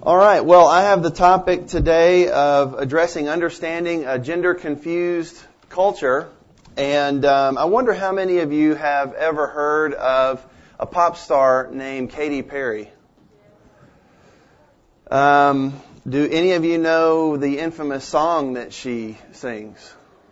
All right, well, I have the topic today of addressing understanding a gender-confused culture. And I wonder how many of you have ever heard of a pop star named Katy Perry? Do any of you know the infamous song that she sings?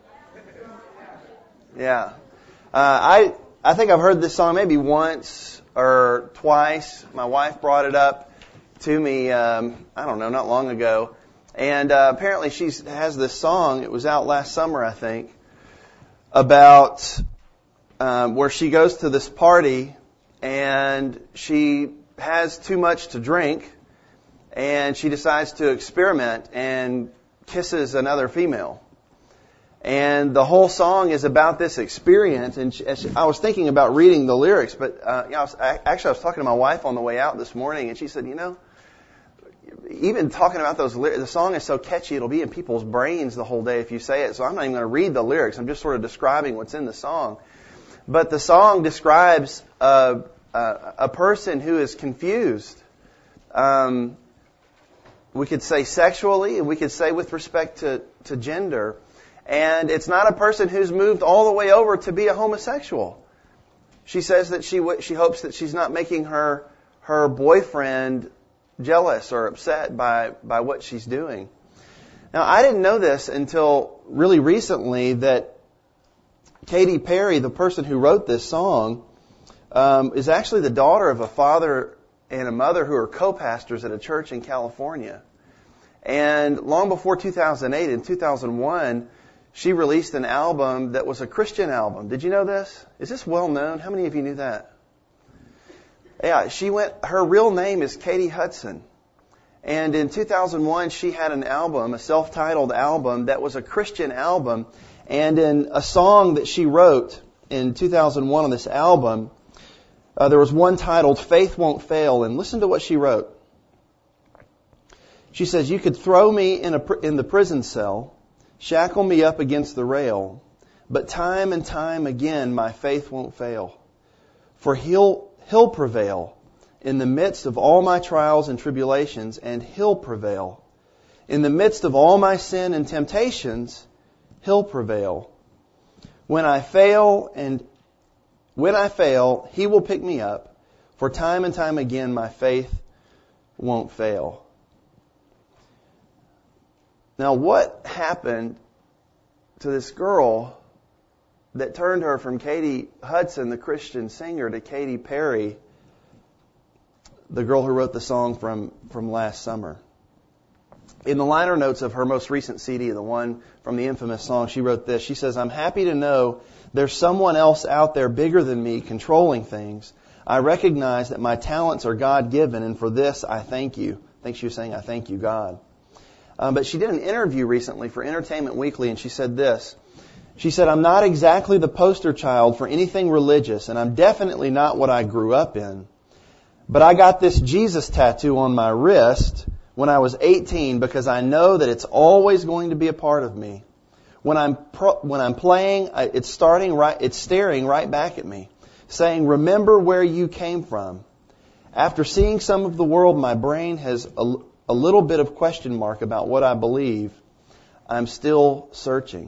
Yeah. I think I've heard this song maybe once or twice. My wife brought it up to me, I don't know, not long ago. And apparently she has this song, it was out last summer, I think, about where she goes to this party and she has too much to drink and she decides to experiment and kisses another female. And the whole song is about this experience. And I was thinking about reading the lyrics, but I was talking to my wife on the way out this morning, and she said, even talking about those lyrics, the song is so catchy, it'll be in people's brains the whole day if you say it. So I'm not even going to read the lyrics. I'm just sort of describing what's in the song. But the song describes a person who is confused. We could say sexually, and we could say with respect to gender. And it's not a person who's moved all the way over to be a homosexual. She says that she hopes that she's not making her boyfriend jealous or upset by what she's doing. Now, I didn't know this until really recently that Katy Perry, the person who wrote this song, is actually the daughter of a father and a mother who are co-pastors at a church in California. And long before 2008, in 2001, she released an album that was a Christian album. Did you know this? Is this well known? How many of you knew that? Yeah, her real name is Katie Hudson. And in 2001, she had an album, a self-titled album that was a Christian album. And in a song that she wrote in 2001 on this album, there was one titled Faith Won't Fail. And listen to what she wrote. She says, "You could throw me in the prison cell, shackle me up against the rail, but time and time again my faith won't fail. For He'll prevail in the midst of all my trials and tribulations, and He'll prevail. In the midst of all my sin and temptations, He'll prevail. When I fail, He will pick me up, for time and time again my faith won't fail." Now, what happened to this girl that turned her from Katie Hudson, the Christian singer, to Katy Perry, the girl who wrote the song from last summer? In the liner notes of her most recent CD, the one from the infamous song, she wrote this. She says, "I'm happy to know there's someone else out there bigger than me controlling things. I recognize that my talents are God-given, and for this I thank you." I think she was saying, "I thank you, God." But she did an interview recently for Entertainment Weekly, and she said this. She said, "I'm not exactly the poster child for anything religious, and I'm definitely not what I grew up in. But I got this Jesus tattoo on my wrist when I was 18 because I know that it's always going to be a part of me. When I'm playing, it's staring right back at me, saying, 'Remember where you came from.' After seeing some of the world, my brain has a little bit of question mark about what I believe. I'm still searching."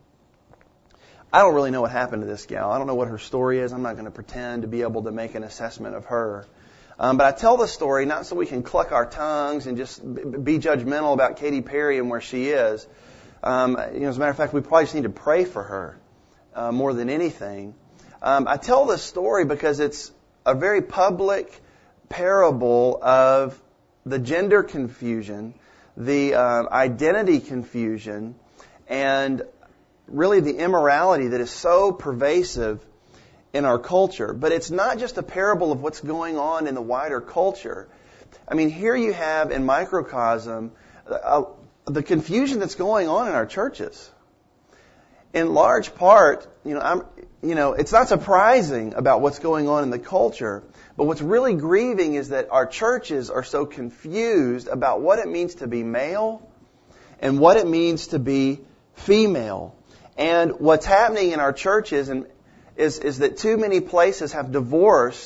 I don't really know what happened to this gal. I don't know what her story is. I'm not going to pretend to be able to make an assessment of her. But I tell the story not so we can cluck our tongues and just be judgmental about Katy Perry and where she is. As a matter of fact, we probably just need to pray for her more than anything. I tell this story because it's a very public parable of the gender confusion, the identity confusion, and really the immorality that is so pervasive in our culture. But it's not just a parable of what's going on in the wider culture. I mean, here you have in microcosm the confusion that's going on in our churches. In large part, it's not surprising about what's going on in the culture. But what's really grieving is that our churches are so confused about what it means to be male and what it means to be female. And what's happening in our churches is that too many places have divorced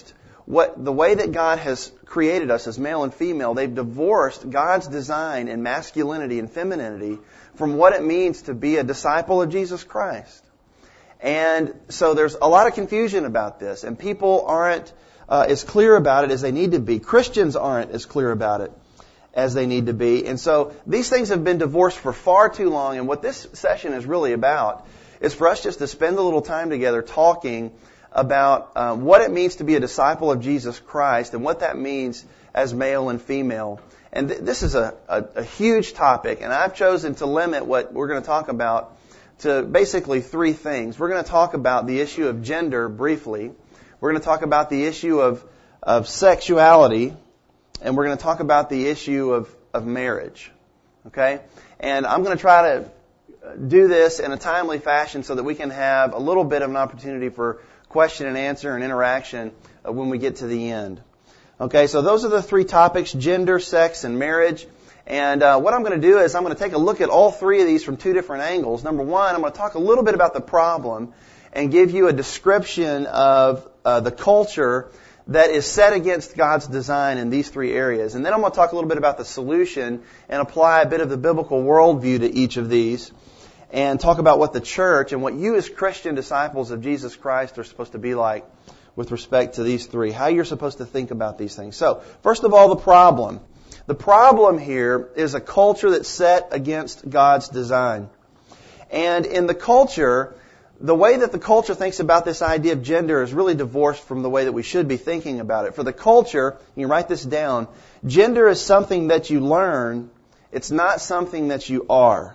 the way that God has created us as male and female, they've divorced God's design in masculinity and femininity from what it means to be a disciple of Jesus Christ. And so there's a lot of confusion about this, and people aren't as clear about it as they need to be. Christians aren't as clear about it as they need to be. And so these things have been divorced for far too long, and what this session is really about is for us just to spend a little time together talking about what it means to be a disciple of Jesus Christ and what that means as male and female. And this is a huge topic, and I've chosen to limit what we're going to talk about to basically three things. We're going to talk about the issue of gender briefly. We're going to talk about the issue of sexuality, and we're going to talk about the issue of marriage. Okay? And I'm going to try to do this in a timely fashion so that we can have a little bit of an opportunity for question and answer and interaction when we get to the end. Okay, so those are the three topics: gender, sex, and marriage. And what I'm going to do is I'm going to take a look at all three of these from two different angles. Number one, I'm going to talk a little bit about the problem and give you a description of the culture that is set against God's design in these three areas. And then I'm going to talk a little bit about the solution and apply a bit of the biblical worldview to each of these and talk about what the church and what you as Christian disciples of Jesus Christ are supposed to be like with respect to these three, how you're supposed to think about these things. So, first of all, the problem. The problem here is a culture that's set against God's design. And in the culture, the way that the culture thinks about this idea of gender is really divorced from the way that we should be thinking about it. For the culture, you write this down, gender is something that you learn, it's not something that you are.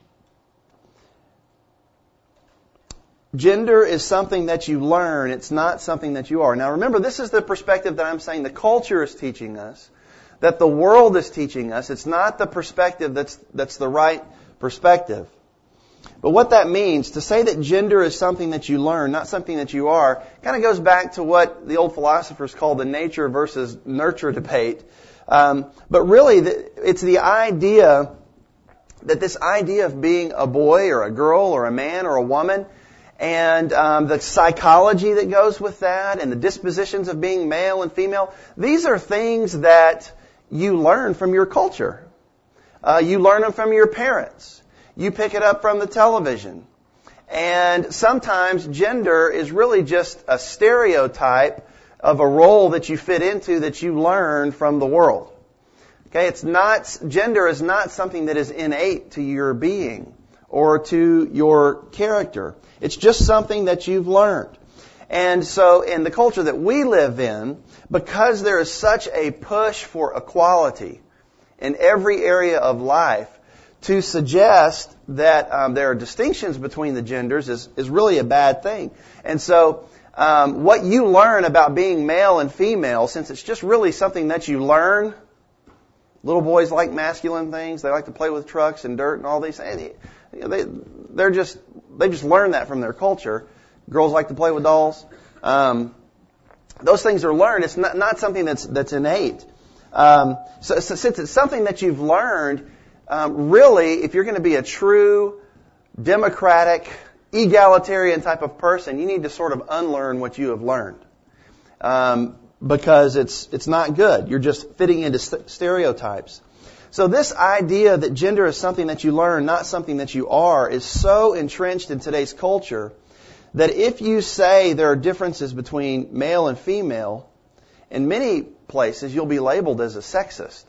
Gender is something that you learn, it's not something that you are. Now remember, this is the perspective that I'm saying the culture is teaching us, that the world is teaching us. It's not the perspective that's the right perspective. But what that means, to say that gender is something that you learn, not something that you are, kind of goes back to what the old philosophers call the nature versus nurture debate. But really, it's the idea that this idea of being a boy or a girl or a man or a woman, and the psychology that goes with that, and the dispositions of being male and female, these are things that you learn from your culture. You learn them from your parents. You pick it up from the television. And sometimes gender is really just a stereotype of a role that you fit into that you learn from the world. Okay, gender is not something that is innate to your being or to your character. It's just something that you've learned. And so in the culture that we live in, because there is such a push for equality in every area of life, to suggest that there are distinctions between the genders is really a bad thing. And so what you learn about being male and female, since it's just really something that you learn, little boys like masculine things, they like to play with trucks and dirt and all these things. They just learn that from their culture. Girls like to play with dolls. Those things are learned. It's not something that's innate. So since it's something that you've learned, really, if you're going to be a true democratic, egalitarian type of person, you need to sort of unlearn what you have learned. Because it's not good. You're just fitting into stereotypes. So this idea that gender is something that you learn, not something that you are, is so entrenched in today's culture that if you say there are differences between male and female, in many places you'll be labeled as a sexist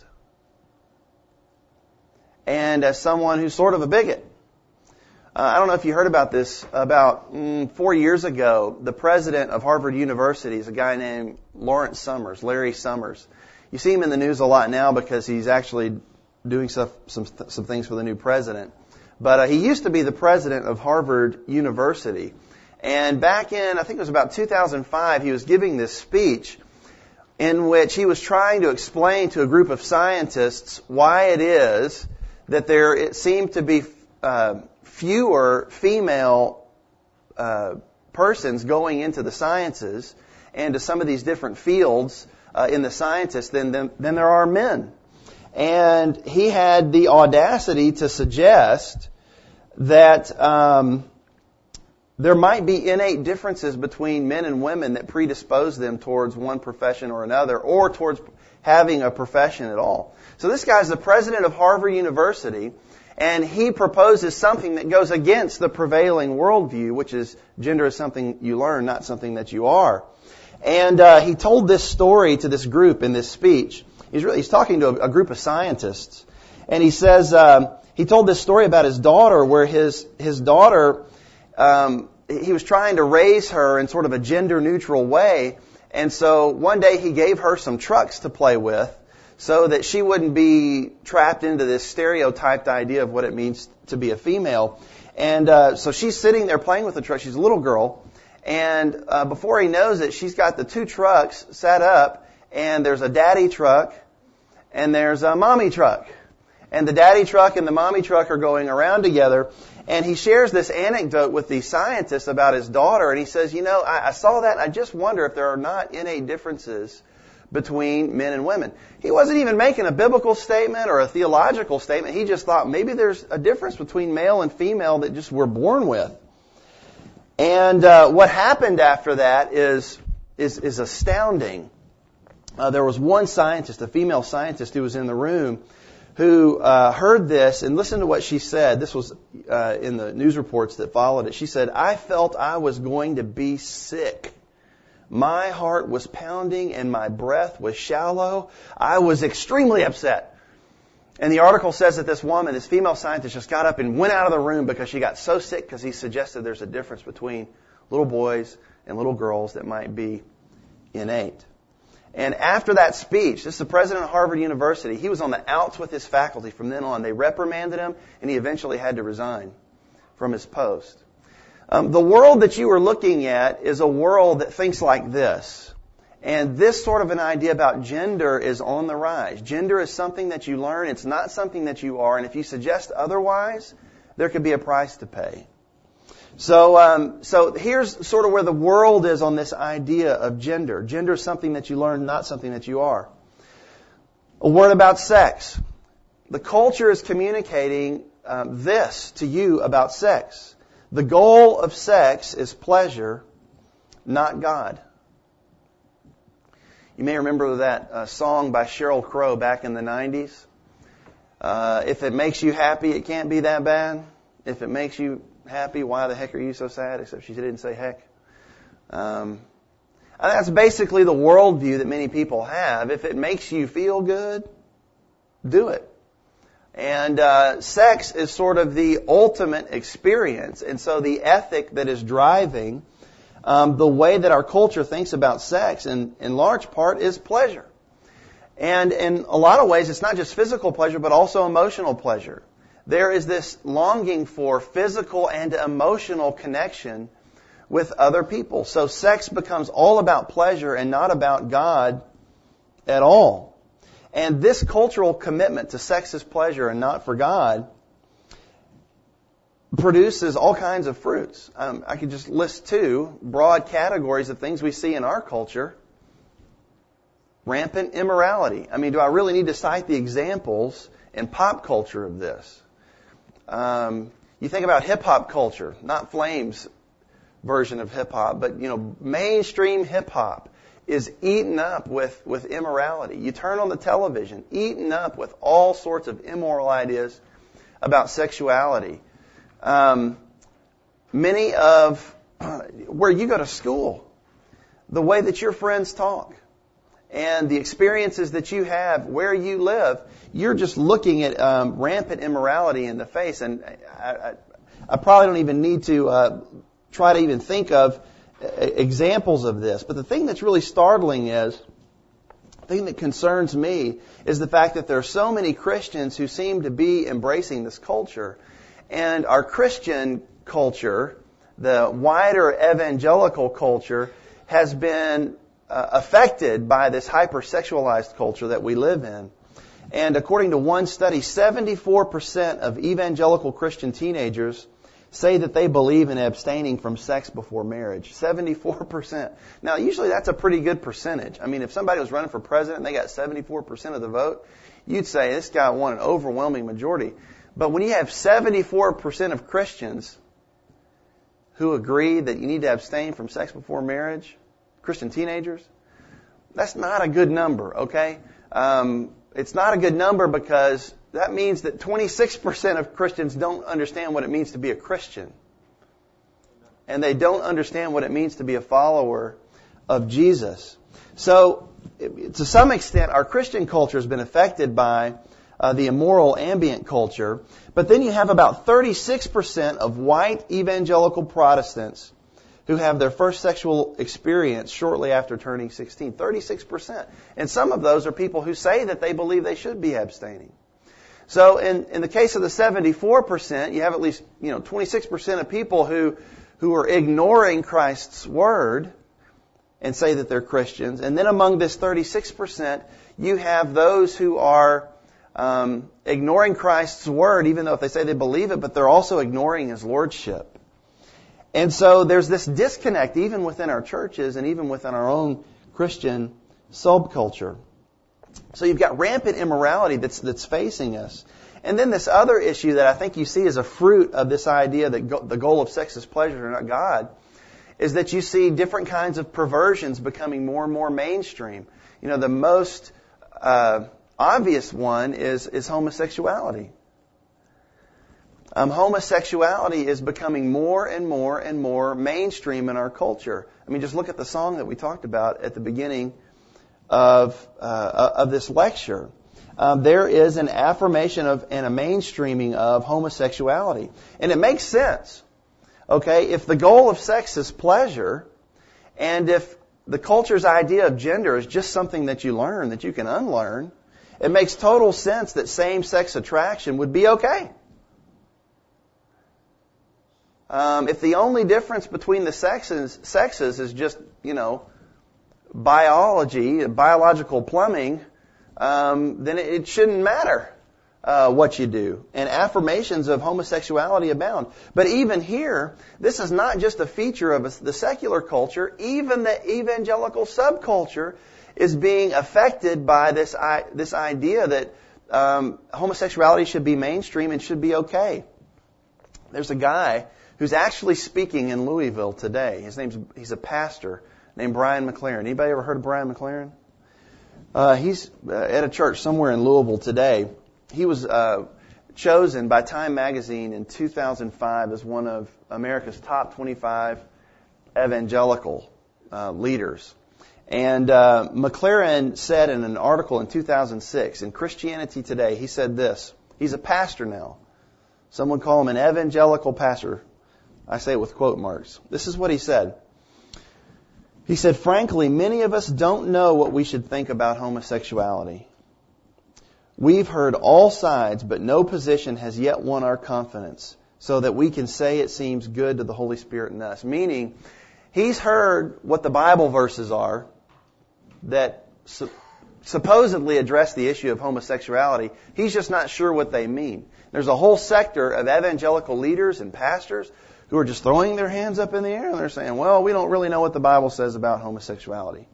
and as someone who's sort of a bigot. I don't know if you heard about this. About 4 years ago, the president of Harvard University is a guy named Larry Summers. You see him in the news a lot now because he's actually doing some things for the new president. But he used to be the president of Harvard University. And back in, I think it was about 2005, he was giving this speech in which he was trying to explain to a group of scientists why it is that it seemed to be fewer female persons going into the sciences and to some of these different fields in the sciences than there are men. And he had the audacity to suggest that there might be innate differences between men and women that predispose them towards one profession or another, or towards having a profession at all. So this guy's the president of Harvard University, and he proposes something that goes against the prevailing worldview, which is gender is something you learn, not something that you are. And he told this story to this group in this speech. He's talking to a group of scientists, and he says he told this story about his daughter, where his daughter, he was trying to raise her in sort of a gender-neutral way, and so one day he gave her some trucks to play with so that she wouldn't be trapped into this stereotyped idea of what it means to be a female. And so she's sitting there playing with the truck. She's a little girl, and before he knows it, she's got the two trucks set up, and there's a daddy truck and there's a mommy truck. And the daddy truck and the mommy truck are going around together. And he shares this anecdote with the scientists about his daughter. And he says, I saw that and I just wonder if there are not innate differences between men and women. He wasn't even making a biblical statement or a theological statement. He just thought maybe there's a difference between male and female that just we're born with. And what happened after that is astounding. There was one scientist, a female scientist who was in the room, who heard this and listened to what she said. This was in the news reports that followed it. She said, "I felt I was going to be sick. My heart was pounding and my breath was shallow. I was extremely upset." And the article says that this woman, this female scientist, just got up and went out of the room because she got so sick because he suggested there's a difference between little boys and little girls that might be innate. And after that speech, this is the president of Harvard University, he was on the outs with his faculty from then on. They reprimanded him, and he eventually had to resign from his post. The world that you are looking at is a world that thinks like this. And this sort of an idea about gender is on the rise. Gender is something that you learn. It's not something that you are. And if you suggest otherwise, there could be a price to pay. So here's sort of where the world is on this idea of gender. Gender is something that you learn, not something that you are. A word about sex. The culture is communicating this to you about sex. The goal of sex is pleasure, not God. You may remember that song by Sheryl Crow back in the 90s. If it makes you happy, it can't be that bad. If it makes you happy, why the heck are you so sad? Except she didn't say heck. That's basically the worldview that many people have. If it makes you feel good, do it. And sex is sort of the ultimate experience. And so the ethic that is driving the way that our culture thinks about sex, in large part, is pleasure. And in a lot of ways, it's not just physical pleasure, but also emotional pleasure. There is this longing for physical and emotional connection with other people. So sex becomes all about pleasure and not about God at all. And this cultural commitment to sex as pleasure and not for God produces all kinds of fruits. I could just list two broad categories of things we see in our culture. Rampant immorality. I mean, do I really need to cite the examples in pop culture of this? You think about hip-hop culture, not Flame's version of hip-hop, but, mainstream hip-hop is eaten up with immorality. You turn on the television, eaten up with all sorts of immoral ideas about sexuality. Many of where you go to school, the way that your friends talk, and the experiences that you have where you live, you're just looking at rampant immorality in the face. And I probably don't even need to try to even think of examples of this. But the thing that's really startling is, the thing that concerns me is the fact that there are so many Christians who seem to be embracing this culture. And our Christian culture, the wider evangelical culture, has been affected by this hypersexualized culture that we live in. And according to one study, 74% of evangelical Christian teenagers say that they believe in abstaining from sex before marriage. 74%. Now, usually that's a pretty good percentage. I mean, if somebody was running for president and they got 74% of the vote, you'd say this guy won an overwhelming majority. But when you have 74% of Christians who agree that you need to abstain from sex before marriage, Christian teenagers. That's not a good number, okay? It's not a good number because that means that 26% of Christians don't understand what it means to be a Christian. And they don't understand what it means to be a follower of Jesus. So, to some extent, our Christian culture has been affected by the immoral ambient culture. But then you have about 36% of white evangelical Protestants who have their first sexual experience shortly after turning 16. 36%. And some of those are people who say that they believe they should be abstaining. So in the case of the 74%, you have at least 26% of people who are ignoring Christ's word and say that they're Christians. And then among this 36%, you have those who are ignoring Christ's word, even though if they say they believe it, but they're also ignoring His lordship. And so there's this disconnect even within our churches and even within our own Christian subculture. So you've got rampant immorality that's facing us. And then this other issue that I think you see as a fruit of this idea that the goal of sex is pleasure, not God, is that you see different kinds of perversions becoming more and more mainstream. The most obvious one is homosexuality. Homosexuality is becoming more and more and more mainstream in our culture. I mean, just look at the song that we talked about at the beginning of this lecture. There is an affirmation of and a mainstreaming of homosexuality, and it makes sense. Okay, if the goal of sex is pleasure, and if the culture's idea of gender is just something that you learn, that you can unlearn, it makes total sense that same-sex attraction would be okay. If the only difference between the sexes is just, biology, biological plumbing, then it shouldn't matter what you do. And affirmations of homosexuality abound. But even here, this is not just a feature of the secular culture. Even the evangelical subculture is being affected by this idea that homosexuality should be mainstream and should be okay. There's a guy who's actually speaking in Louisville today. He's a pastor named Brian McLaren. Anybody ever heard of Brian McLaren? He's at a church somewhere in Louisville today. He was chosen by Time Magazine in 2005 as one of America's top 25 evangelical leaders. And McLaren said in an article in 2006 in Christianity Today, he said this. He's a pastor now. Some would call him an evangelical pastor. I say it with quote marks. This is what he said. He said, frankly, many of us don't know what we should think about homosexuality. We've heard all sides, but no position has yet won our confidence so that we can say it seems good to the Holy Spirit in us. Meaning, he's heard what the Bible verses are that supposedly address the issue of homosexuality. He's just not sure what they mean. There's a whole sector of evangelical leaders and pastors who are just throwing their hands up in the air and they're saying, well, we don't really know what the Bible says about homosexuality.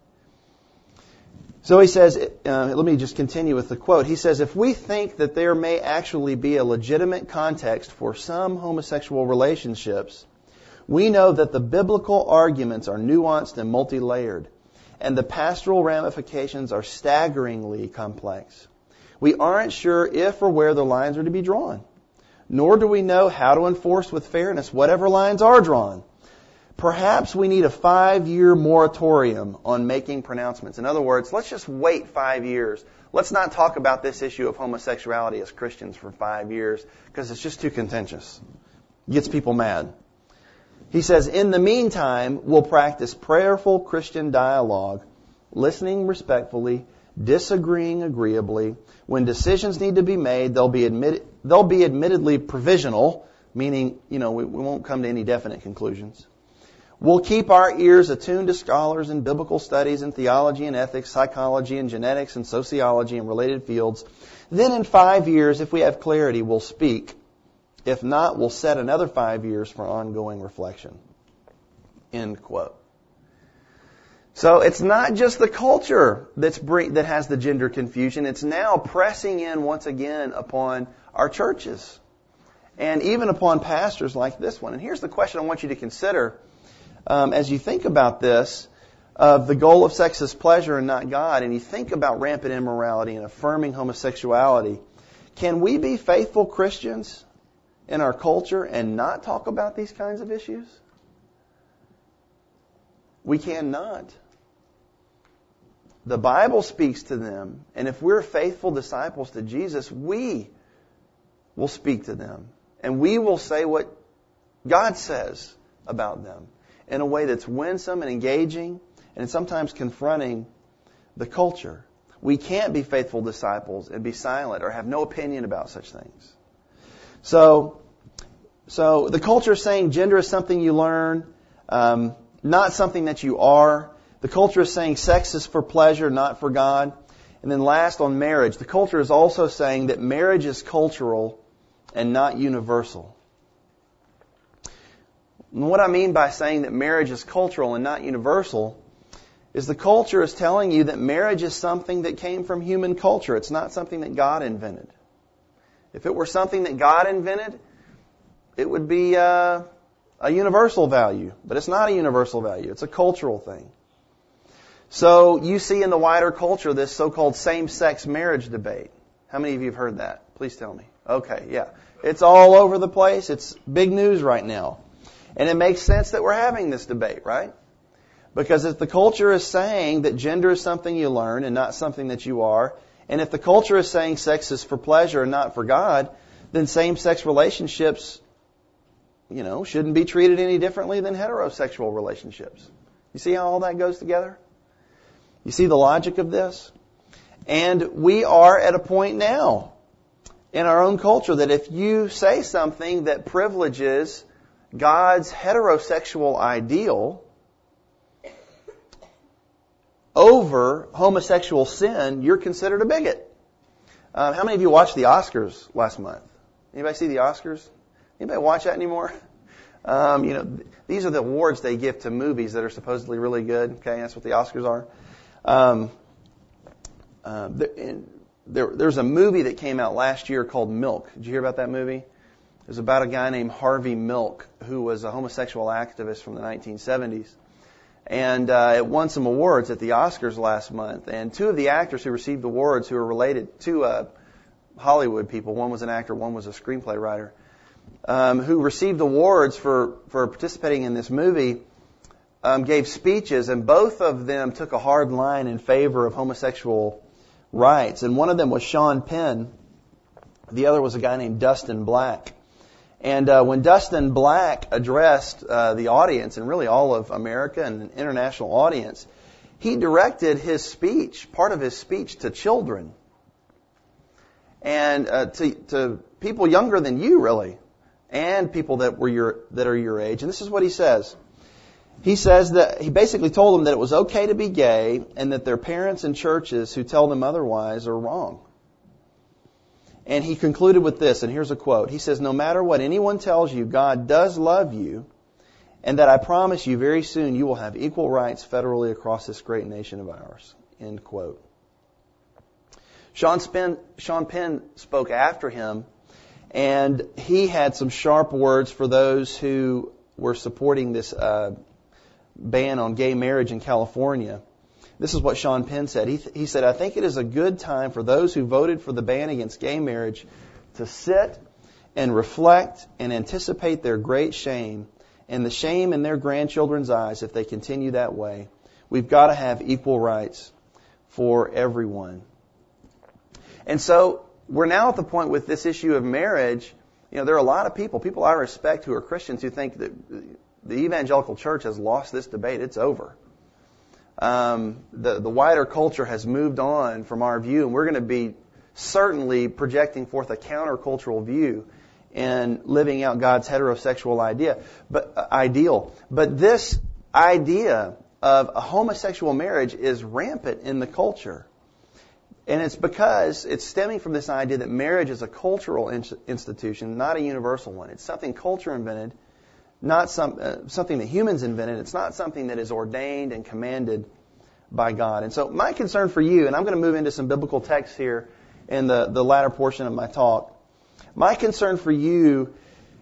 So he says, let me just continue with the quote. He says, if we think that there may actually be a legitimate context for some homosexual relationships, we know that the biblical arguments are nuanced and multi-layered, and the pastoral ramifications are staggeringly complex. We aren't sure if or where the lines are to be drawn, nor do we know how to enforce with fairness whatever lines are drawn. Perhaps we need a 5-year moratorium on making pronouncements. In other words, let's just wait 5 years. Let's not talk about this issue of homosexuality as Christians for 5 years because it's just too contentious. It gets people mad. He says, in the meantime, we'll practice prayerful Christian dialogue, listening respectfully, disagreeing agreeably. When decisions need to be made, they'll be admittedly provisional, meaning, we won't come to any definite conclusions. We'll keep our ears attuned to scholars in biblical studies and theology and ethics, psychology and genetics and sociology and related fields. Then in 5 years, if we have clarity, we'll speak. If not, we'll set another 5 years for ongoing reflection. End quote. So it's not just the culture that has the gender confusion. It's now pressing in once again upon our churches. and even upon pastors like this one. And here's the question I want you to consider as you think about this, of the goal of sex is pleasure and not God, and you think about rampant immorality and affirming homosexuality. Can we be faithful Christians in our culture and not talk about these kinds of issues? We cannot. The Bible speaks to them, and if we're faithful disciples to Jesus, we will speak to them, and we will say what God says about them in a way that's winsome and engaging and sometimes confronting the culture. We can't be faithful disciples and be silent or have no opinion about such things. So the culture is saying gender is something you learn, not something that you are. The culture is saying sex is for pleasure, not for God. And then last, on marriage, the culture is also saying that marriage is cultural and not universal. And what I mean by saying that marriage is cultural and not universal is the culture is telling you that marriage is something that came from human culture. It's not something that God invented. If it were something that God invented, it would be a universal value. But it's not a universal value. It's a cultural thing. So you see in the wider culture this so-called same-sex marriage debate. How many of you have heard that? Please tell me. Okay, yeah. It's all over the place. It's big news right now. And it makes sense that we're having this debate, right? Because if the culture is saying that gender is something you learn and not something that you are, and if the culture is saying sex is for pleasure and not for God, then same-sex relationships, shouldn't be treated any differently than heterosexual relationships. You see how all that goes together? You see the logic of this? And we are at a point now in our own culture that if you say something that privileges God's heterosexual ideal over homosexual sin, you're considered a bigot. How many of you watched the Oscars last month? Anybody see the Oscars? Anybody watch that anymore? These are the awards they give to movies that are supposedly really good. Okay, that's what the Oscars are. There's a movie that came out last year called Milk. Did you hear about that movie? It was about a guy named Harvey Milk who was a homosexual activist from the 1970s. And it won some awards at the Oscars last month. And two of the actors who received awards who are related to Hollywood people, one was an actor, one was a screenplay writer, who received awards for participating in this movie, gave speeches, and both of them took a hard line in favor of homosexual rights. And one of them was Sean Penn. The other was a guy named Dustin Black. And when Dustin Black addressed the audience, and really all of America and an international audience, he directed his speech, part of his speech, to children. And to people younger than you, really, and people that are your age. And this is what he says. He says that he basically told them that it was okay to be gay and that their parents and churches who tell them otherwise are wrong. And he concluded with this, and here's a quote. He says, "No matter what anyone tells you, God does love you, and that I promise you very soon you will have equal rights federally across this great nation of ours." End quote. Sean Penn spoke after him, and he had some sharp words for those who were supporting this ban on gay marriage in California. This is what Sean Penn said. He said, "I think it is a good time for those who voted for the ban against gay marriage to sit and reflect and anticipate their great shame and the shame in their grandchildren's eyes if they continue that way. We've got to have equal rights for everyone." And so we're now at the point with this issue of marriage. There are a lot of people I respect who are Christians who think that the evangelical church has lost this debate. It's over. The wider culture has moved on from our view, and we're going to be certainly projecting forth a countercultural view in living out God's heterosexual ideal. But this idea of a homosexual marriage is rampant in the culture. And it's because it's stemming from this idea that marriage is a cultural institution, not a universal one. It's something culture invented, not something that humans invented. It's not something that is ordained and commanded by God. And so my concern for you, and I'm going to move into some biblical texts here in the latter portion of my talk. My concern for you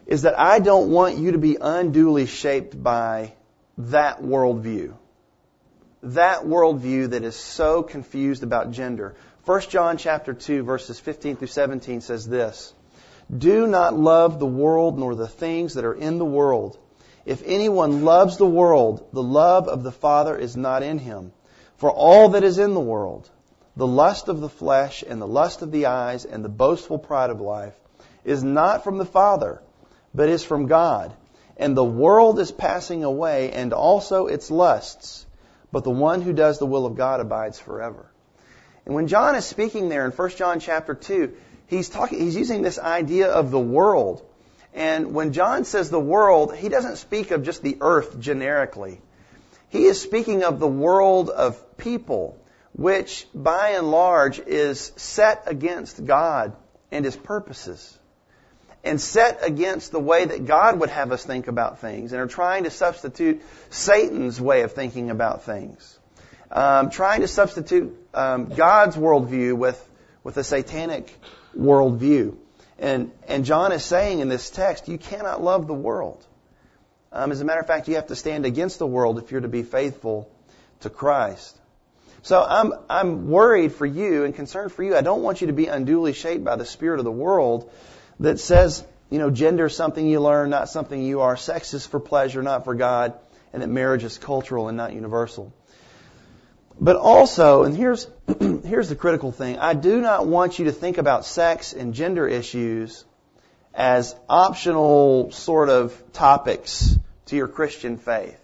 is that I don't want you to be unduly shaped by that worldview. That worldview that is so confused about gender. 1 John chapter 2, verses 15 through 17 says this, "Do not love the world nor the things that are in the world. If anyone loves the world, the love of the Father is not in him. For all that is in the world, the lust of the flesh and the lust of the eyes and the boastful pride of life, is not from the Father, but is from God. And the world is passing away, and also its lusts. But the one who does the will of God abides forever." And when John is speaking there in 1 John chapter 2, he's using this idea of the world. And when John says the world, he doesn't speak of just the earth generically. He is speaking of the world of people, which by and large is set against God and His purposes, and set against the way that God would have us think about things, and are trying to substitute Satan's way of thinking about things, trying to substitute God's worldview with a satanic worldview. And John is saying in this text, you cannot love the world. As a matter of fact, you have to stand against the world if you're to be faithful to Christ. So I'm worried for you and concerned for you. I don't want you to be unduly shaped by the spirit of the world that says, gender is something you learn, not something you are. Sex is for pleasure, not for God. And that marriage is cultural and not universal. But also, and here's the critical thing, I do not want you to think about sex and gender issues as optional sort of topics to your Christian faith.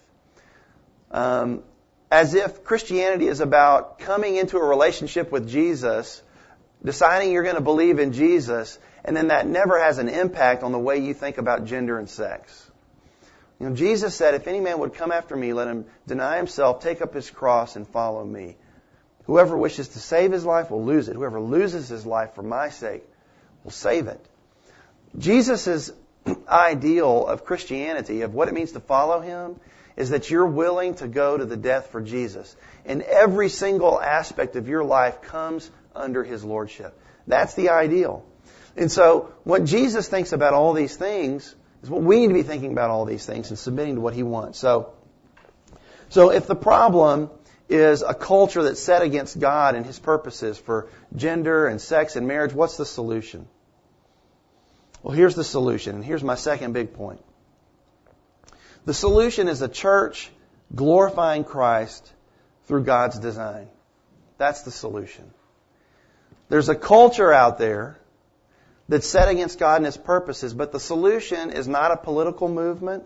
As if Christianity is about coming into a relationship with Jesus, deciding you're going to believe in Jesus, and then that never has an impact on the way you think about gender and sex. Jesus said, if any man would come after me, let him deny himself, take up his cross, and follow me. Whoever wishes to save his life will lose it. Whoever loses his life for my sake will save it. Jesus' ideal of Christianity, of what it means to follow Him, is that you're willing to go to the death for Jesus. And every single aspect of your life comes under His lordship. That's the ideal. And so what Jesus thinks about all these things is what we need to be thinking about all these things and submitting to what He wants. So if the problem is a culture that's set against God and His purposes for gender and sex and marriage, what's the solution? Well, here's the solution, and here's my second big point. The solution is a church glorifying Christ through God's design. That's the solution. There's a culture out there that's set against God and His purposes, but the solution is not a political movement.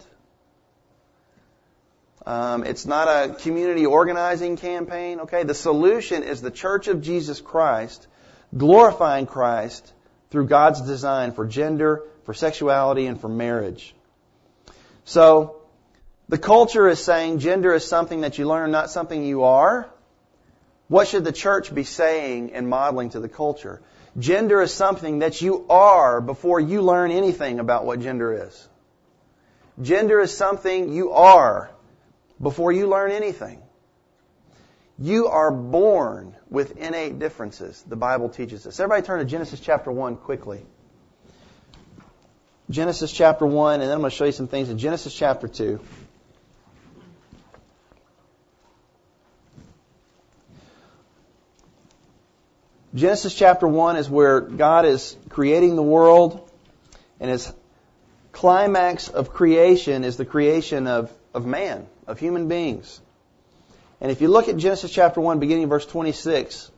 It's not a community organizing campaign. Okay, the solution is the Church of Jesus Christ glorifying Christ through God's design for gender, for sexuality, and for marriage. So, the culture is saying gender is something that you learn, not something you are. What should the church be saying and modeling to the culture? Gender is something that you are before you learn anything about what gender is. Gender is something you are before you learn anything. You are born with innate differences. The Bible teaches us. Everybody turn to Genesis chapter 1 quickly. Genesis chapter 1, and then I'm going to show you some things in Genesis chapter 2. Genesis chapter 1 is where God is creating the world, and His climax of creation is the creation of man, of human beings. And if you look at Genesis chapter 1, beginning in verse 26,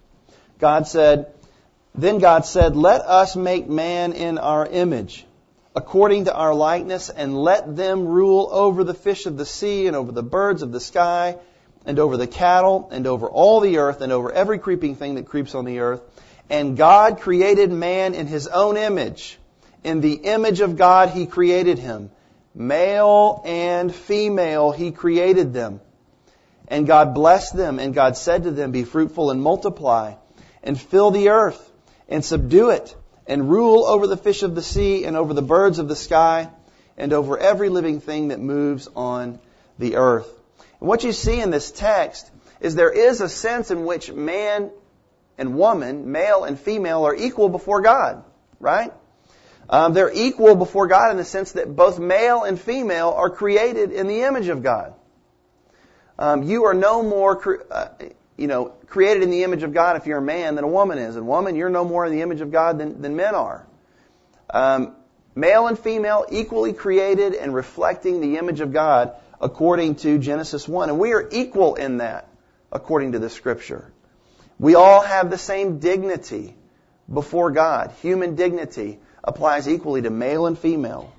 Then God said, let us make man in our image, according to our likeness, and let them rule over the fish of the sea, and over the birds of the sky, and over the cattle, and over all the earth, and over every creeping thing that creeps on the earth. And God created man in His own image. In the image of God He created him. Male and female He created them. And God blessed them, and God said to them, be fruitful and multiply, and fill the earth, and subdue it, and rule over the fish of the sea, and over the birds of the sky, and over every living thing that moves on the earth. And what you see in this text is there is a sense in which man and woman, male and female, are equal before God, right? They're equal before God in the sense that both male and female are created in the image of God. You are no more, created in the image of God if you're a man than a woman is. And woman, you're no more in the image of God than men are. Male and female equally created and reflecting the image of God according to Genesis 1. And we are equal in that according to the Scripture. We all have the same dignity before God. Human dignity applies equally to male and female.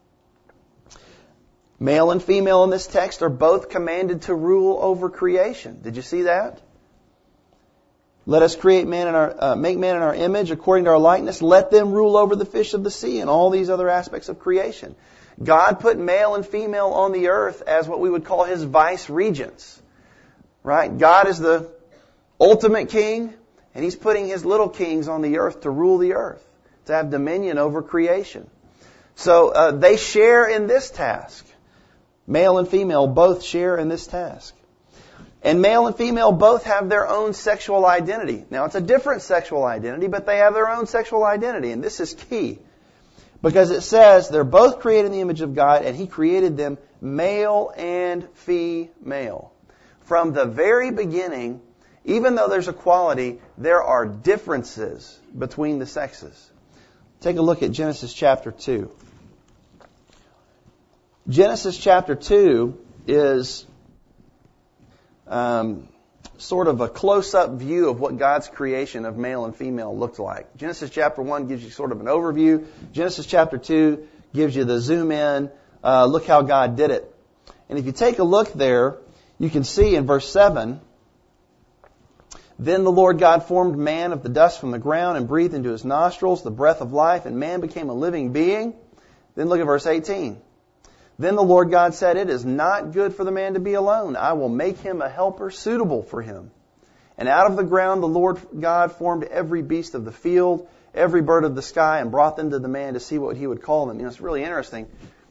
Male and female in this text are both commanded to rule over creation. Did you see that? Let us create man in our, make man in our image according to our likeness. Let them rule over the fish of the sea and all these other aspects of creation. God put male and female on the earth as what we would call His vice regents. Right? God is the ultimate king, and He's putting His little kings on the earth to rule the earth, to have dominion over creation. So they share in this task. Male and female both share in this task. And male and female both have their own sexual identity. Now, it's a different sexual identity, but they have their own sexual identity. And this is key. Because it says they're both created in the image of God, and He created them male and female. From the very beginning, even though there's equality, there are differences between the sexes. Take a look at Genesis chapter 2. Genesis chapter 2 is sort of a close-up view of what God's creation of male and female looked like. Genesis chapter 1 gives you sort of an overview. Genesis chapter 2 gives you the zoom in. Look how God did it. And if you take a look there, you can see in verse 7, then the Lord God formed man of the dust from the ground and breathed into his nostrils the breath of life, and man became a living being. Then look at verse 18. Then the Lord God said, it is not good for the man to be alone. I will make him a helper suitable for him. And out of the ground the Lord God formed every beast of the field, every bird of the sky, and brought them to the man to see what he would call them. It's really interesting.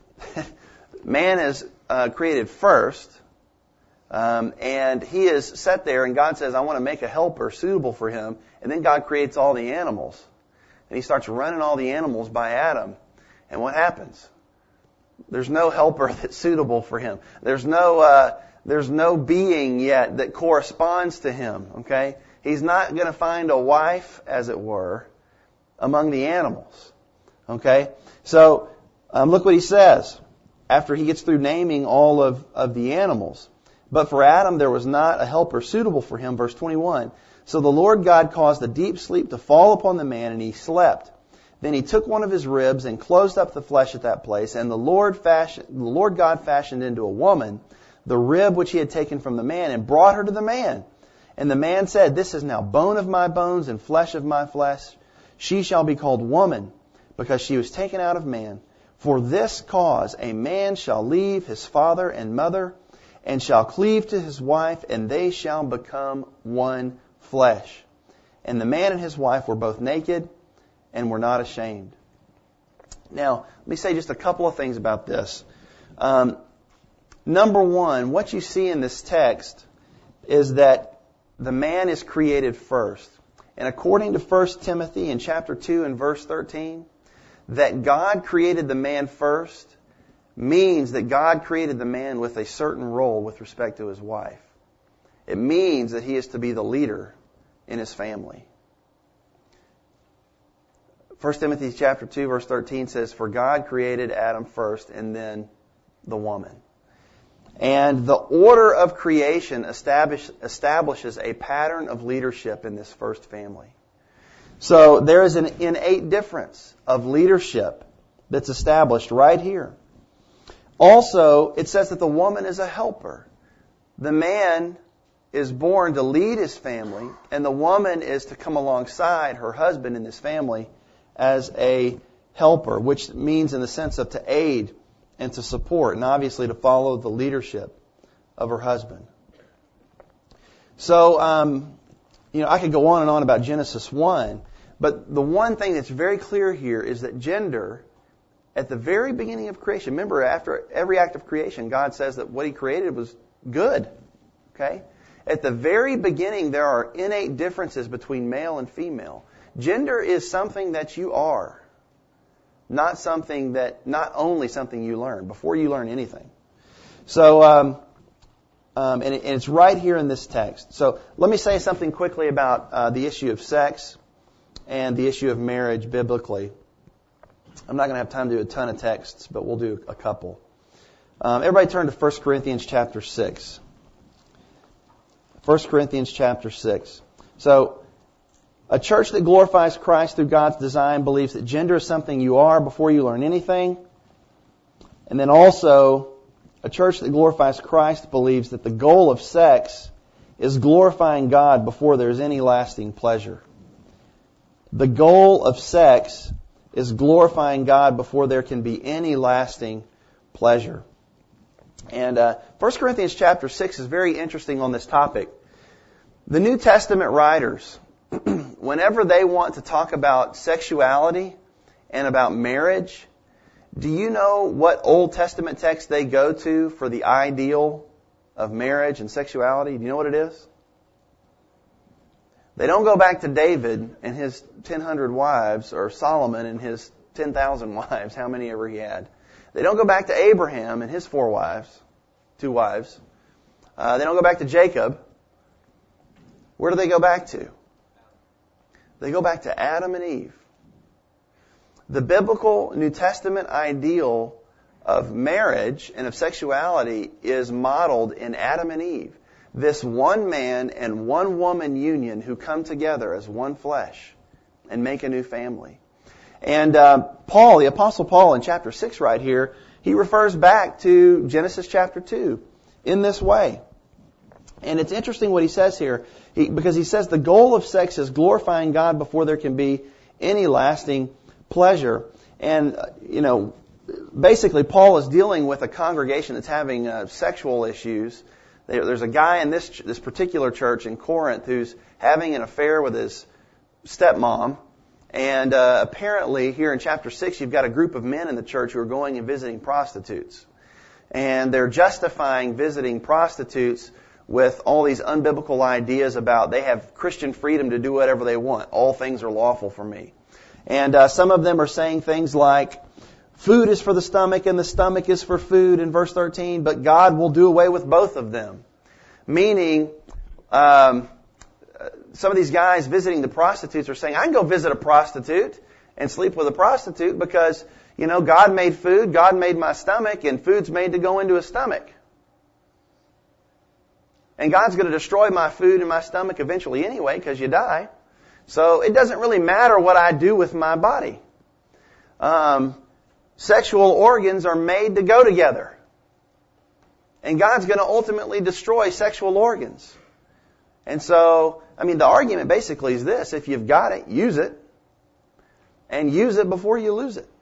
Man is created first, and he is set there, and God says, I want to make a helper suitable for him. And then God creates all the animals. And He starts running all the animals by Adam. And what happens? There's no helper that's suitable for him. There's no being yet that corresponds to him. Okay? He's not going to find a wife, as it were, among the animals. Okay? So, look what he says after he gets through naming all of the animals. But for Adam there was not a helper suitable for him. Verse 21. So the Lord God caused a deep sleep to fall upon the man, and he slept. Then He took one of his ribs and closed up the flesh at that place. And the Lord God fashioned into a woman the rib which He had taken from the man and brought her to the man. And the man said, this is now bone of my bones and flesh of my flesh. She shall be called woman, because she was taken out of man. For this cause a man shall leave his father and mother, and shall cleave to his wife, and they shall become one flesh. And the man and his wife were both naked, and were not ashamed. Now, let me say just a couple of things about this. Number one, what you see in this text is that the man is created first. And according to 1 Timothy in chapter 2 and verse 13, that God created the man first means that God created the man with a certain role with respect to his wife. It means that he is to be the leader in his family. 1 Timothy chapter 2 verse 13 says, for God created Adam first and then the woman. And the order of creation establishes a pattern of leadership in this first family. So there is an innate difference of leadership that's established right here. Also, it says that the woman is a helper. The man is born to lead his family, and the woman is to come alongside her husband in this family as a helper, which means in the sense of to aid and to support, and obviously to follow the leadership of her husband. So, I could go on and on about Genesis 1, but the one thing that's very clear here is that gender, at the very beginning of creation, remember, after every act of creation, God says that what He created was good. Okay? At the very beginning, there are innate differences between male and female. Gender is something that you are. not only something you learn, before you learn anything. So, and it's right here in this text. So let me say something quickly about the issue of sex and the issue of marriage biblically. I'm not going to have time to do a ton of texts, but we'll do a couple. Everybody turn to 1 Corinthians chapter 6. 1 Corinthians chapter 6. So, a church that glorifies Christ through God's design believes that gender is something you are before you learn anything. And then also, a church that glorifies Christ believes that the goal of sex is glorifying God before there's any lasting pleasure. The goal of sex is glorifying God before there can be any lasting pleasure. And 1 Corinthians chapter 6 is very interesting on this topic. The New Testament writers, whenever they want to talk about sexuality and about marriage, do you know what Old Testament text they go to for the ideal of marriage and sexuality? Do you know what it is? They don't go back to David and his 1,000 wives, or Solomon and his 10,000 wives, how many ever he had. They don't go back to Abraham and his 2 wives. They don't go back to Jacob. Where do they go back to? They go back to Adam and Eve. The biblical New Testament ideal of marriage and of sexuality is modeled in Adam and Eve. This one man and one woman union who come together as one flesh and make a new family. And Paul, the Apostle Paul in chapter 6 right here, he refers back to Genesis chapter 2 in this way. And it's interesting what he says here, because he says the goal of sex is glorifying God before there can be any lasting pleasure. And, basically Paul is dealing with a congregation that's having sexual issues. There's a guy in this particular church in Corinth who's having an affair with his stepmom. And apparently here in chapter 6 you've got a group of men in the church who are going and visiting prostitutes. And they're justifying visiting prostitutes with all these unbiblical ideas about they have Christian freedom to do whatever they want. All things are lawful for me. And some of them are saying things like, food is for the stomach and the stomach is for food in verse 13, but God will do away with both of them. Meaning, some of these guys visiting the prostitutes are saying, I can go visit a prostitute and sleep with a prostitute because, God made food, God made my stomach, and food's made to go into a stomach. And God's going to destroy my food and my stomach eventually anyway because you die. So it doesn't really matter what I do with my body. Sexual organs are made to go together. And God's going to ultimately destroy sexual organs. And so, the argument basically is this. If you've got it, use it. And use it before you lose it.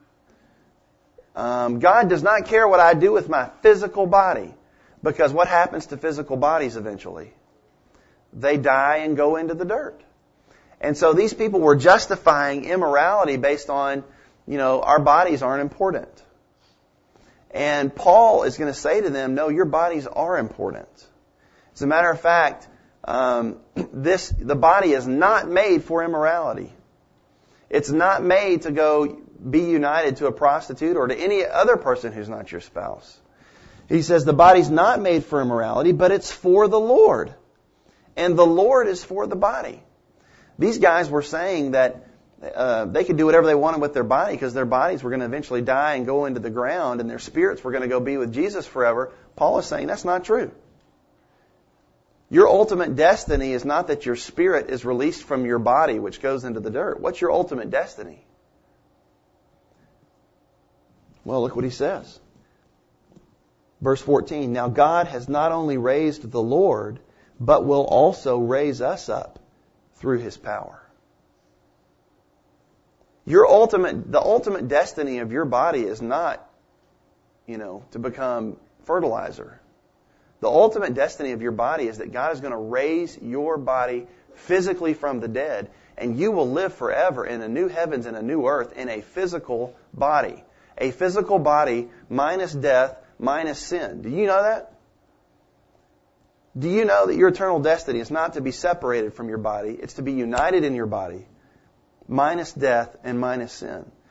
God does not care what I do with my physical body. Because what happens to physical bodies eventually? They die and go into the dirt. And so these people were justifying immorality based on, our bodies aren't important. And Paul is going to say to them, no, your bodies are important. As a matter of fact, the body is not made for immorality. It's not made to go be united to a prostitute or to any other person who's not your spouse. He says the body's not made for immorality, but it's for the Lord. And the Lord is for the body. These guys were saying that they could do whatever they wanted with their body because their bodies were going to eventually die and go into the ground and their spirits were going to go be with Jesus forever. Paul is saying that's not true. Your ultimate destiny is not that your spirit is released from your body, which goes into the dirt. What's your ultimate destiny? Well, look what he says. Verse 14, now God has not only raised the Lord, but will also raise us up through His power. The ultimate destiny of your body is not, to become fertilizer. The ultimate destiny of your body is that God is going to raise your body physically from the dead, and you will live forever in a new heavens and a new earth in a physical body. A physical body minus death, minus sin. Do you know that? Do you know that your eternal destiny is not to be separated from your body? It's to be united in your body, minus death and minus sin.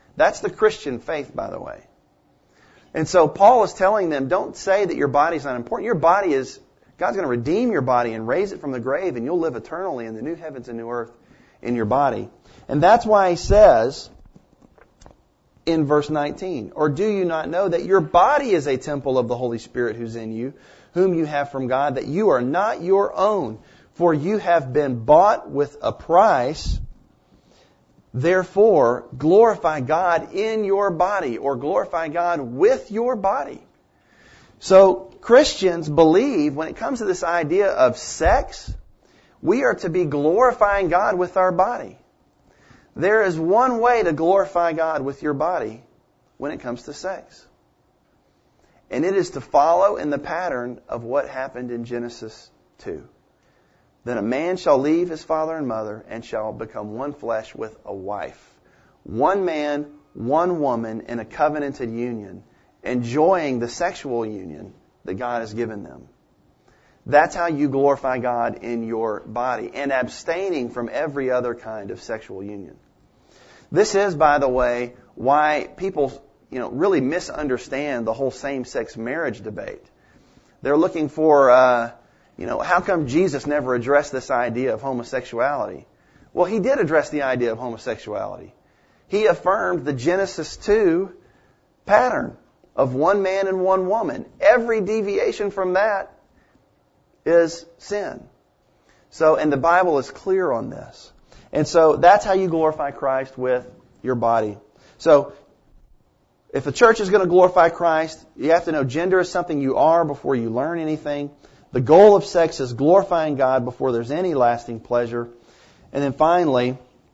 That's the Christian faith, by the way. And so Paul is telling them, don't say that your body's not important. Your body is, God's going to redeem your body and raise it from the grave, and you'll live eternally in the new heavens and new earth in your body. And that's why he says in verse 19, or do you not know that your body is a temple of the Holy Spirit who's in you, whom you have from God, that you are not your own, for you have been bought with a price. Therefore, glorify God in your body, or glorify God with your body. So, Christians believe when it comes to this idea of sex, we are to be glorifying God with our body. There is one way to glorify God with your body when it comes to sex. And it is to follow in the pattern of what happened in Genesis 2. Then a man shall leave his father and mother and shall become one flesh with a wife. One man, one woman in a covenanted union, enjoying the sexual union that God has given them. That's how you glorify God in your body, and abstaining from every other kind of sexual union. This is, by the way, why people, really misunderstand the whole same-sex marriage debate. They're looking for, how come Jesus never addressed this idea of homosexuality? Well, he did address the idea of homosexuality. He affirmed the Genesis 2 pattern of one man and one woman. Every deviation from that is sin. So, and the Bible is clear on this. And so that's how you glorify Christ with your body. So, if a church is going to glorify Christ, you have to know gender is something you are before you learn anything. The goal of sex is glorifying God before there's any lasting pleasure. And then finally,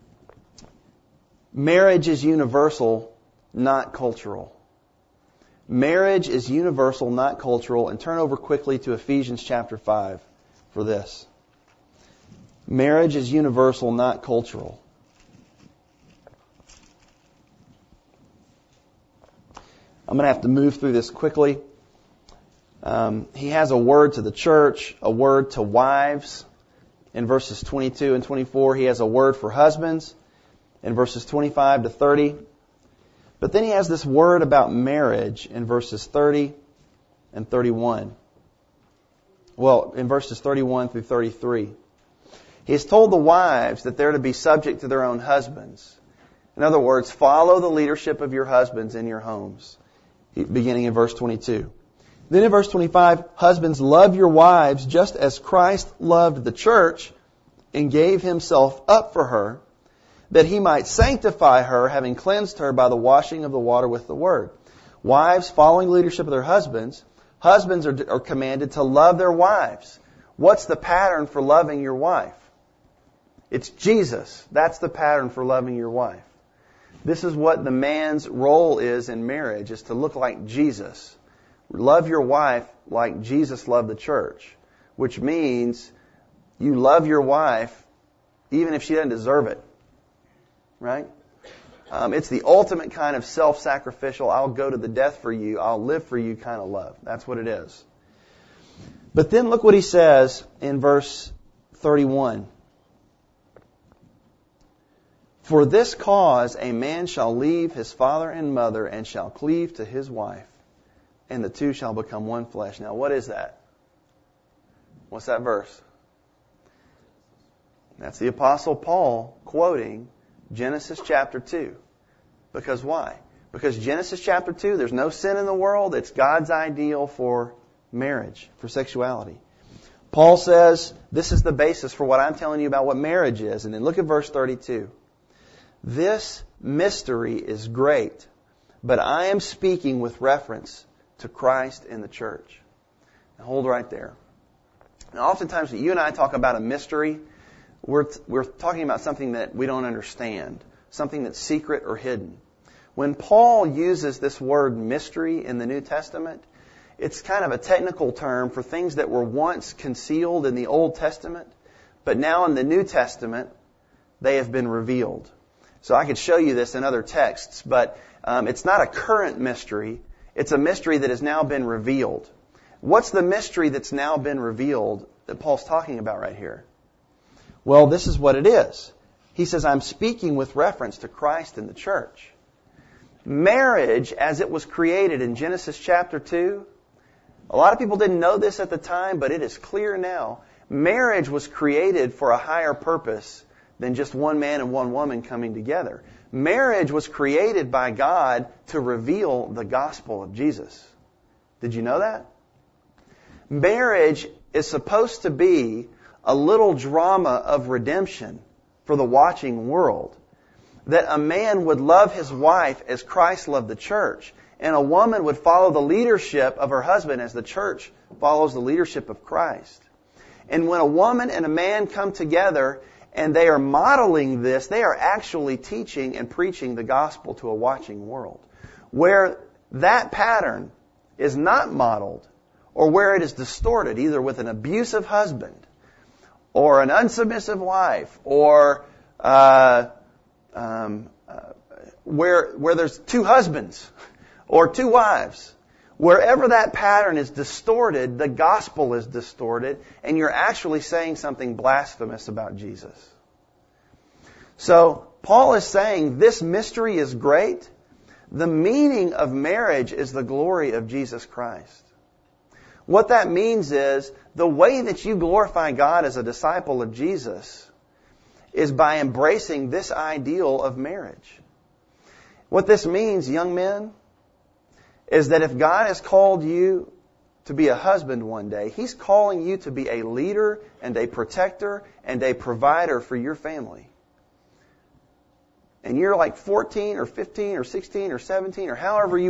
marriage is universal, not cultural. Marriage is universal, not cultural. And turn over quickly to Ephesians chapter 5 for this. Marriage is universal, not cultural. I'm going to have to move through this quickly. He has a word to the church, a word to wives in verses 22 and 24. He has a word for husbands in verses 25 to 30. But then he has this word about marriage in verses 30 and 31. Well, in verses 31 through 33. He has told the wives that they're to be subject to their own husbands. In other words, follow the leadership of your husbands in your homes, beginning in verse 22. Then in verse 25, husbands, love your wives just as Christ loved the church and gave himself up for her, that he might sanctify her, having cleansed her by the washing of the water with the word. Wives, following the leadership of their husbands, husbands are commanded to love their wives. What's the pattern for loving your wife? It's Jesus. That's the pattern for loving your wife. This is what the man's role is in marriage, is to look like Jesus. Love your wife like Jesus loved the church, which means you love your wife even if she doesn't deserve it. Right? It's the ultimate kind of self-sacrificial, I'll go to the death for you, I'll live for you kind of love. That's what it is. But then look what he says in verse 31. For this cause a man shall leave his father and mother and shall cleave to his wife, and the two shall become one flesh. Now what is that? What's that verse? That's the Apostle Paul quoting Genesis chapter 2. Because why? Because Genesis chapter 2, there's no sin in the world. It's God's ideal for marriage, for sexuality. Paul says, this is the basis for what I'm telling you about what marriage is. And then look at verse 32. This mystery is great, but I am speaking with reference to Christ and the church. Now hold right there. Now oftentimes when you and I talk about a mystery, we're talking about something that we don't understand, something that's secret or hidden. When Paul uses this word mystery in the New Testament, it's kind of a technical term for things that were once concealed in the Old Testament, but now in the New Testament, they have been revealed. So I could show you this in other texts, but it's not a current mystery. It's a mystery that has now been revealed. What's the mystery that's now been revealed that Paul's talking about right here? Well, this is what it is. He says, I'm speaking with reference to Christ and the church. Marriage, as it was created in Genesis chapter 2, a lot of people didn't know this at the time, but it is clear now. Marriage was created for a higher purpose than just one man and one woman coming together. Marriage was created by God to reveal the gospel of Jesus. Did you know that? Marriage is supposed to be a little drama of redemption for the watching world. That a man would love his wife as Christ loved the church, and a woman would follow the leadership of her husband as the church follows the leadership of Christ. And when a woman and a man come together and they are modeling this, they are actually teaching and preaching the gospel to a watching world. Where that pattern is not modeled, or where it is distorted, either with an abusive husband, or an unsubmissive wife, or where there's two husbands or two wives, wherever that pattern is distorted, the gospel is distorted, and you're actually saying something blasphemous about Jesus. So Paul is saying this mystery is great. The meaning of marriage is the glory of Jesus Christ. What that means is the way that you glorify God as a disciple of Jesus is by embracing this ideal of marriage. What this means, young men, is that if God has called you to be a husband one day, He's calling you to be a leader and a protector and a provider for your family. And you're like 14 or 15 or 16 or 17 or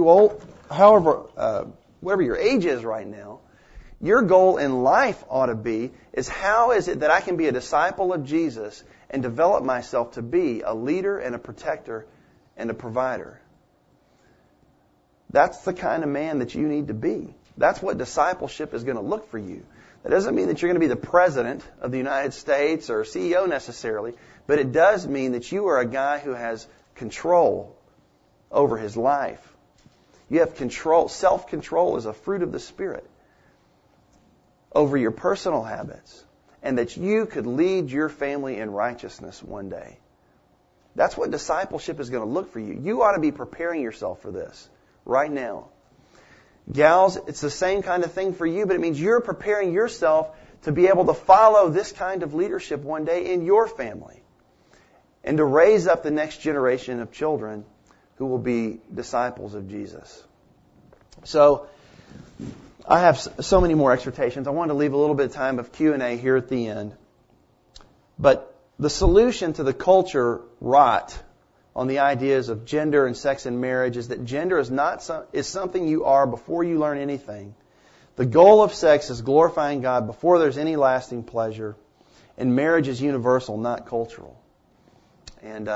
whatever your age is right now, your goal in life ought to be is how is it that I can be a disciple of Jesus and develop myself to be a leader and a protector and a provider. That's the kind of man that you need to be. That's what discipleship is going to look for you. That doesn't mean that you're going to be the president of the United States or CEO necessarily, but it does mean that you are a guy who has control over his life. You have control. Self-control is a fruit of the Spirit over your personal habits, and that you could lead your family in righteousness one day. That's what discipleship is going to look for you. You ought to be preparing yourself for this right now. Gals, it's the same kind of thing for you, but it means you're preparing yourself to be able to follow this kind of leadership one day in your family and to raise up the next generation of children who will be disciples of Jesus. So, I have so many more exhortations. I wanted to leave a little bit of time of Q&A here at the end. But the solution to the culture rot on the ideas of gender and sex and marriage is that gender is something you are before you learn anything. The goal of sex is glorifying God before there's any lasting pleasure. And marriage is universal, not cultural. And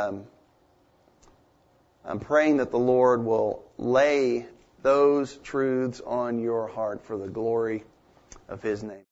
I'm praying that the Lord will lay those truths on your heart for the glory of His name.